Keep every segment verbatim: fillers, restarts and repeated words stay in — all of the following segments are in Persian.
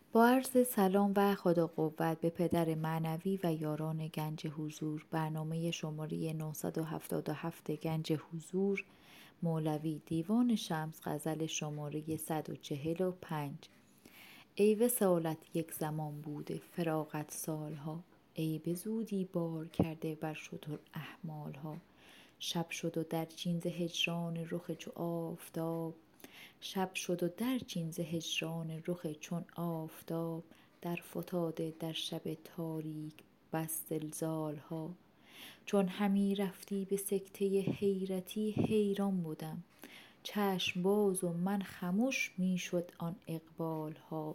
با عرض سلام و خدا قوت به پدر معنوی و یاران گنج حضور. برنامه شماره نهصد و هفتاد و هفت گنج حضور، مولوی دیوان شمس، غزل شماره صد و چهل و پنج. ای وصالت یک زمان بوده فراقت سالها، ای به زودی بار کرده بر شتر احمالها. شب شد و در چین ز هجران رخ چو آفتاب، شب شد و در چین ز هجران رخ چون آفتاب. در فتاده در شب تاریک بس زلزالها. چون همی رفتی به سکته حیرتی حیران بدم، چشم باز و من خمش می شد آن اقبالها.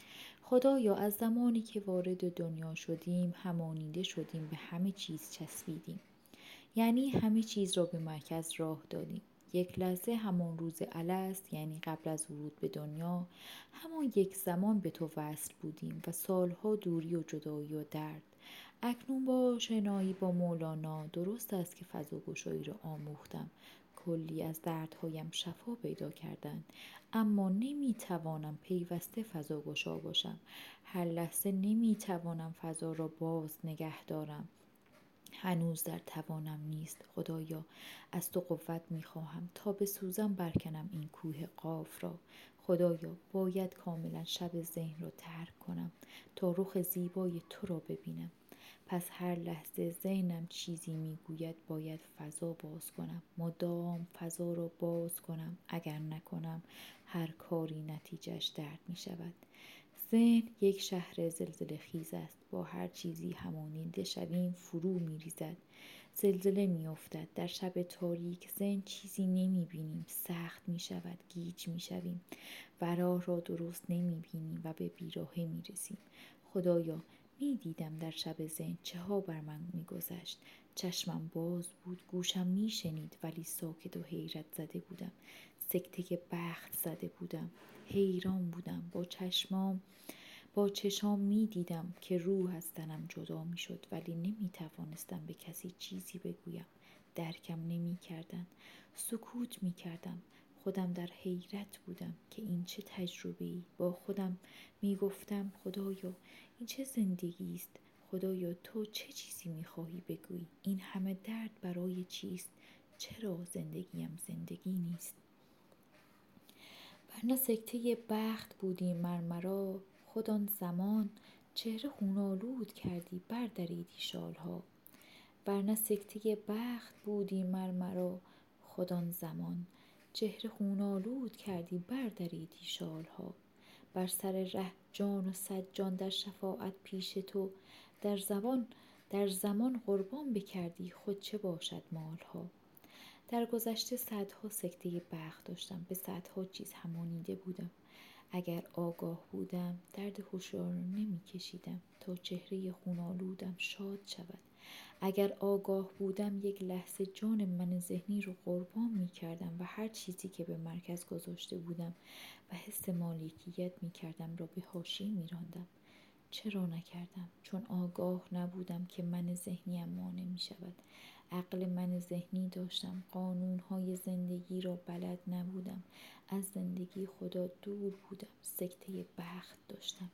خدایا از زمانی که وارد دنیا شدیم همانیده شدیم، به همه چیز چسبیدیم، یعنی همه چیز را به مرکز راه دادیم. یک لحظه همان روز الست، یعنی قبل از ورود به دنیا، همان یک زمان به تو وصل بودیم و سالها دوری و جدایی و درد. اکنون با آشنایی با مولانا درست است که فضاگشایی را آموختم، کلی از دردهایم شفا پیدا کردند، اما نمیتوانم پیوسته فضاگشا باشم. هر لحظه نمیتوانم فضا را باز نگه دارم. هنوز در توانم نیست. خدایا از تو قوت میخواهم تا بسوزم برکنم این کوه قاف را. خدایا باید کاملا شب ذهن را ترک کنم تا رخ زیبای تو را ببینم. پس هر لحظه ذهنم چیزی میگوید باید فضا باز کنم، مدام فضا را باز کنم. اگر نکنم هر کاری نتیجهش درد میشود. ذهن یک شهر زلزله خیز است، با هر چیزی همانیده شویم فرو می ریزد، زلزله می افتد. در شب تاریک ذهن چیزی نمی بینیم، سخت می شود، گیج می شویم و راه را درست نمی بینیم و به بیراهه می رسیم. خدایا می دیدم در شب ذهن چه ها بر من می گذشت. چشمم باز بود، گوشم می شنید، ولی ساکت و حیرت زده بودم، سکته بخت زده بودم، حیران بودم. با چشمام با چشام می دیدم که روح از تنم جدا می شد، ولی نمی توانستم به کسی چیزی بگویم. درکم نمی کردن. سکوت می کردم. خودم در حیرت بودم که این چه تجربه‌ای. با خودم می گفتم خدایا این چه زندگی است؟ خدایا تو چه چیزی می خواهی بگویی؟ این همه درد برای چیست؟ چرا زندگیم زندگی نیست؟ ورنه سکته بخت بودی مر مرا، خود آن زمان چهره خون‌آلود کردی بردریدی شالها. ورنه سکته بخت بودی مر مرا، خود آن زمان چهره خون‌آلود کردی بردریدی شالها. بر سر ره جان و صد جان در شفاعت پیش تو، در زمان در زمان قربان بکردی، خود چه باشد مالها. در گذشته صدها سکته بخت داشتم، به صدها چیز همانیده بودم. اگر آگاه بودم درد هوشیار را نمی کشیدم تا چهره خون‌آلودم شاد شود. اگر آگاه بودم یک لحظه جان من ذهنی رو قربان می کردم و هر چیزی که به مرکز گذاشته بودم و حس مالکیت می کردم را به حاشیه می راندم. چرا نکردم؟ چون آگاه نبودم که من ذهنیم مانع می شود. عقل من ذهنی داشتم، قانونهای زندگی را بلد نبودم، از زندگی خدا دور بودم، سکته بخت داشتم.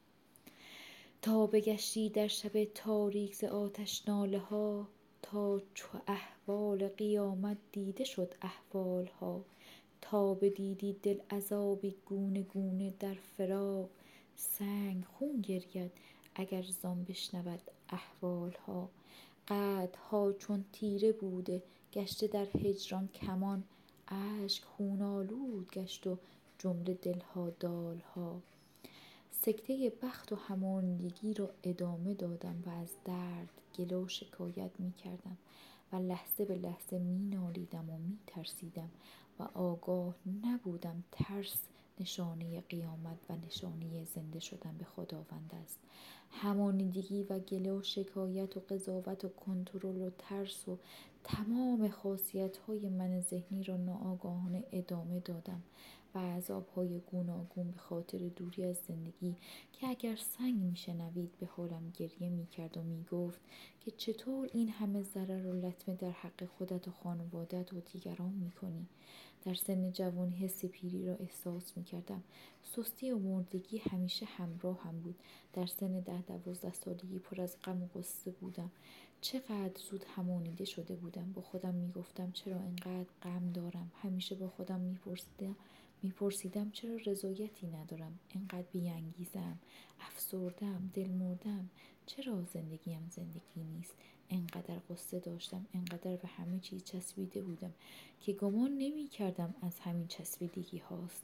تا بگشتی در شب تاریک ز آتش ناله ها، تا چو احوال قیامت دیده شد احوال ها. تا بدیدی دل عذابی گونه گونه در فراق، سنگ خون گرید اگر زان بشنود احوال ها. قدها چون تیره بوده گشته در هجران کمان، اشک خون آلود گشت و جمله دلها دالها. سکته بخت و همانیدگی را ادامه دادم و از درد گله و شکایت می کردم و لحظه به لحظه می نالیدم و می ترسیدم و آگاه نبودم ترس نشانه قیامت و نشانه زنده شدن به خداوند است. همانیدگی و گله و شکایت و قضاوت و کنترل و ترس و تمام خاصیت‌های من ذهنی را ناآگاهانه ادامه دادم و عذاب‌های گوناگون به خاطر دوری از زندگی که اگر سنگ میشنوید به حالم گریه میکرد و میگفت که چطور این همه ضرر و لطمه در حق خودت و خانوادت و دیگران میکنی. در سن جوانی حس پیری را احساس می کردم. سستی و مردگی همیشه همراه هم بود. در سن ده دوازده سالگی پر از غم و غصه بودم. چقدر زود همانیده شده بودم. با خودم می گفتم چرا اینقدر غم دارم. همیشه با خودم می پرسیدم میپرسیدم چرا رضایتی ندارم، اینقدر بی‌انگیزه‌ام، افسرده‌ام، دلمرده‌ام، چرا زندگیم زندگی نیست. اینقدر غصه داشتم، اینقدر به همه چیز چسبیده بودم که گمان نمی کردم از همین چسبیدگی هاست.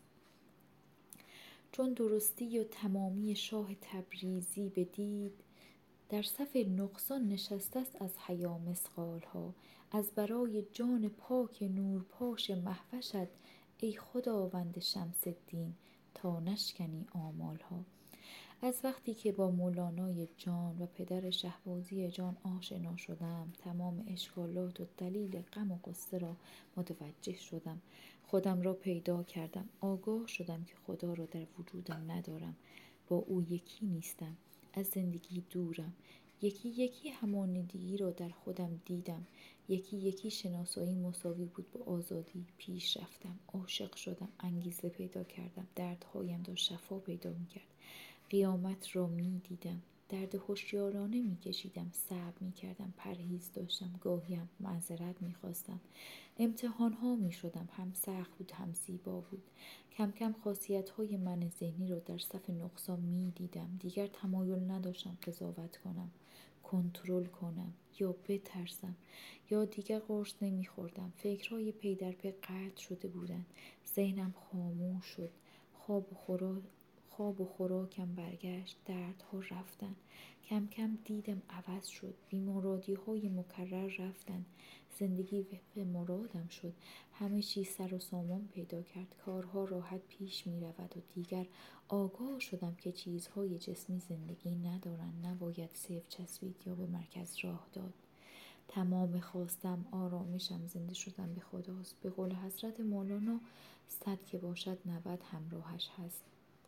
چون درستی و تمامی شاه تبریزی بدید، در صف نقصان نشسته است از حیا مثقال ها. از برای جان پاک نورپاش مهوشت ای خداوند شمس الدین تا نشکنی آمال ها. از وقتی که با مولانای جان و پدر شهبازی جان آشنا شدم، تمام اشکالات و دلیل غم و غصه را متوجه شدم. خودم را پیدا کردم. آگاه شدم که خدا را در وجودم ندارم. با او یکی نیستم. از زندگی دورم. یکی یکی همانندگی را در خودم دیدم. یکی یکی شناسایی مساوی بود با آزادی. پیش رفتم. عاشق شدم. انگیزه پیدا کردم. دردهایم را شفا پیدا می‌کرد. قیامت را می دیدم. درد هوشیارانه می کشیدم. صبر می کردم. پرهیز داشتم. گاهیم معذرت می خواستم. امتحان ها می شدم. هم سخت بود هم زیبا بود. کم کم خاصیت های من ذهنی را در صف نقصان می دیدم. دیگر تمایل نداشتم قضاوت کنم، کنترل کنم یا بترسم. یا دیگر قرص نمی خوردم. فکرهای پی در پی قطع شده بودند. ذهنم خاموش شد. خواب و خوراک خواب و خوراکم برگشت. دردها رفتن. کم کم دیدم عوض شد. بیمارادی های مکرر رفتن. زندگی وفق مرادم شد. همه چیز سر و سامان پیدا کرد. کارها راحت پیش می رود و دیگر آگاه شدم که چیزهای جسمی زندگی ندارند. نباید صفر چسبید یا به مرکز راه داد. تمام خواستم آرامشم، زنده شدن به خداست. به قول حضرت مولانا صد که باشد نود همراهش هست.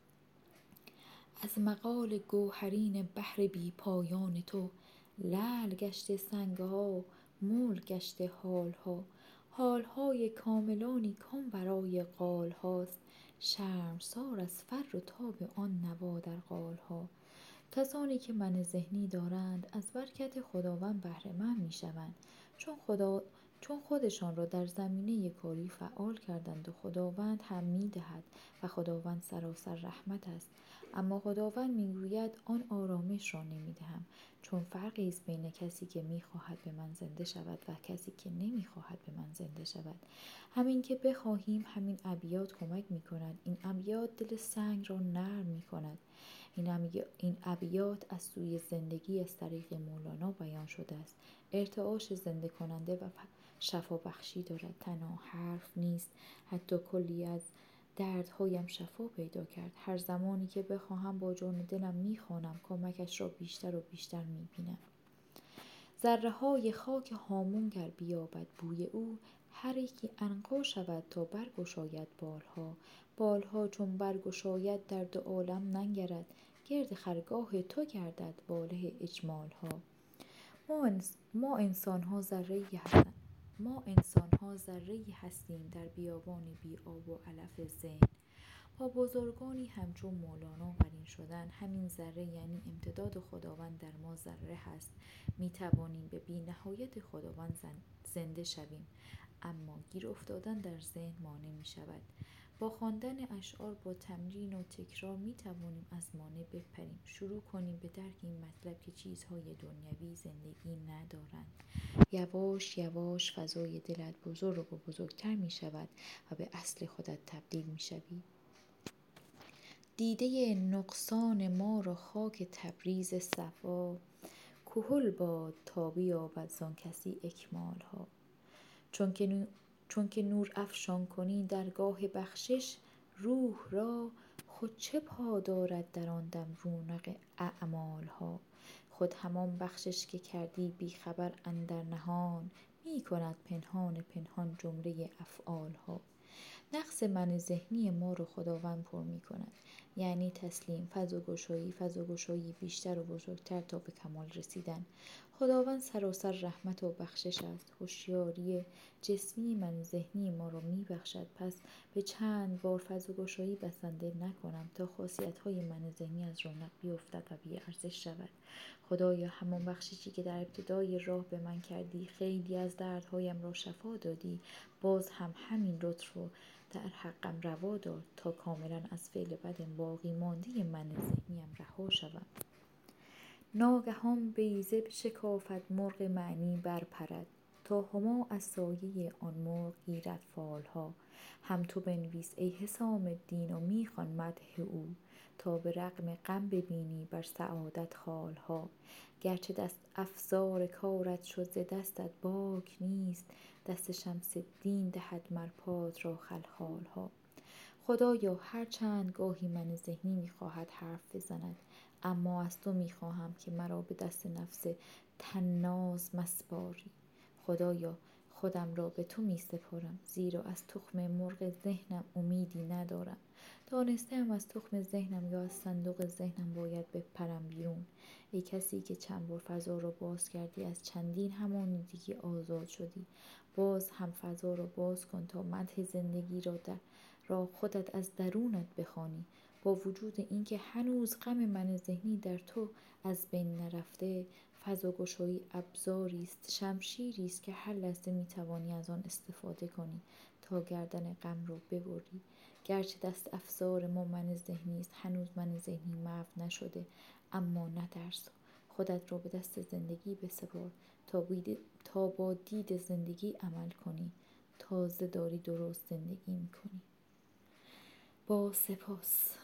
از مقال گوهرین بحر بی پایان تو، لعل گشته سنگها، مول گشته حالها. حالهای کاملانی کان ورای قالهاست. شرمسار از فر و تاب آن نوا در قالها. کسانی که من ذهنی دارند از برکت خداوند بهره مند می شوند، چون خدا چون خودشان را در زمینه کاری فعال کردند و خداوند هم می دهد و خداوند سراسر رحمت است. اما خداوند می گوید آن آرامش را نمی دهم، چون فرقی است بین کسی که می خواهد به من زنده شود و کسی که نمی خواهد به من زنده شود. همین که بخواهیم همین ابیات کمک می کند. این ابیات دل سنگ را نرم می کند. این ابیات از سوی زندگی از طریق مولانا بیان شده است. ارتعاش زنده کننده و شفا بخشی دارد. تنها حرف نیست، حتی کلی از دردهایم شفا پیدا کرد. هر زمانی که بخواهم با جان و دلم میخوانم، کمکش را بیشتر و بیشتر میبینم. ذره های خاک هامون گر بیابد بوی او، هر یکی عنقا شود تا برگشاید بالها. بالها چون برگشاید در دو عالم ننگرد، گرد خرگاه تو گردد واله اجمال ها. ما, انس ما انسان ها ذره هستیم ما انسان ها ذره هستیم در بیابان بی آب و علف ذهن. با بزرگانی همچون مولانا قرین شدن، همین ذره یعنی امتداد خداوند در ما ذره هست. می توانیم به بی نهایت خداوند زنده شویم، اما گیر افتادن در ذهن مانع می شود. با خواندن اشعار، با تمرین و تکرار می توانیم از مانع بپریم. شروع کنیم به درک این مطلب که چیزهای دنیوی زندگی ندارند. یواش یواش فضای دلت بزرگ و بزرگتر می شود و به اصل خودت تبدیل می شوی. دیده نقصان ما را خاک تبریز صفا، کحل باد تا بیابد زان کسی اکمال ها. چون که نور, چون که نور افشان کنی درگاه بخشش، روح را خود چه پا دارد در آن دم رونق اعمال ها. خود همان بخشش که کردی بی خبر اندر نهان، می کند پنهان پنهان جمله افعال ها. نقص من ذهنی ما را خداوند پر می کند. یعنی تسلیم، فضاگشایی، فضاگشایی بیشتر و بزرگتر تا به کمال رسیدن. خداوند سراسر رحمت و بخشش است. هوشیاری جسمی من ذهنی ما را می بخشد. پس به چند بار فضاگشایی بسنده نکنم تا خاصیت‌های من ذهنی از رونق بیفتد و بی ارزش شود. خدایا همان بخششی که در ابتدای راه به من کردی، خیلی از دردهایم را شفا دادی، باز هم همین لطف رو در حقم روا دار تا کاملا از فعل بد باقی مانده من ذهنیم رها شوم. ناگهان بیضه بشکافد، مرغ معنی برپرد، تا هما از سایه آن مرغ گیرد فالها. هم تو بنویس ای حسام الدین و می خوان مدح او، تا به رغم غم ببینی بر سعادت خالها. گرچه دست افزار کارت شد ز دستت باک نیست، دست شمس الدین دهد مر پات را خلخالها. خدایا هر چند گاهی من ذهنی میخواهد حرف بزند، اما از تو میخواهم که مرا به دست نفس طناز مسپاری. خدایا خودم را به تو میسپارم، زیرا از تخم مرغ ذهنم امیدی ندارم. دانسته‌ام از تخم ذهنم یا از صندوق ذهنم باید بپرم بیرون. ای کسی که چند بار فضا را باز کردی، از چندین همانیدگی آزاد شدی، باز هم فضا را باز کن تا مدح زندگی را در را خودت از درونت بخوانی. با وجود اینکه هنوز غم من ذهنی در تو از بین نرفته، فضاگشایی ابزاری است، شمشیری است که هر لحظه میتوانی از آن استفاده کنی تا گردن غم را ببری. گرچه دست افزار ما من ذهنی است، هنوز من ذهنی محو نشده، اما نترس، خودت را به دست زندگی بسپار تا, بید... تا با دید زندگی عمل کنی. تازه داری درست زندگی میکنی. با سپاس.